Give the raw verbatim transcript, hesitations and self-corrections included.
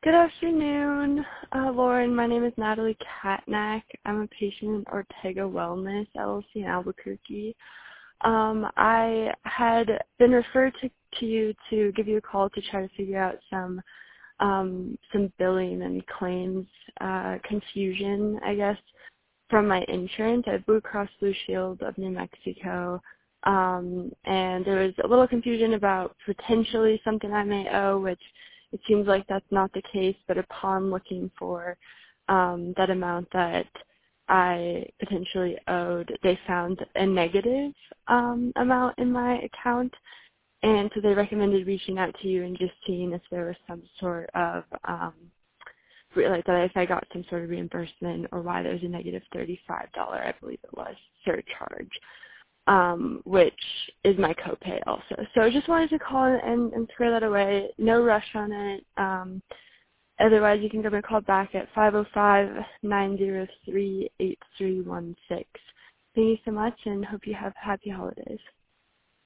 Good afternoon, uh, Lauren. My name is Natalie Katnack. I'm a patient in Ortega Wellness, L L C in Albuquerque. Um, I had been referred to, to you to give you a call to try to figure out some um, some billing and claims uh, confusion, I guess, from my insurance at Blue Cross Blue Shield of New Mexico. Um, and there was a little confusion about potentially something I may owe, which it seems like that's not the case, but upon looking for um, that amount that I potentially owed, they found a negative um, amount in my account, and so they recommended reaching out to you and just seeing if there was some sort of, um, re- like that if I got some sort of reimbursement or why there was a negative thirty-five dollars, I believe it was, surcharge. Um, which is my copay also. So I just wanted to call and, and square that away. No rush on it. Um, otherwise, you can give me a call back at five oh five, nine oh three, eight three one six. Thank you so much and hope you have happy holidays.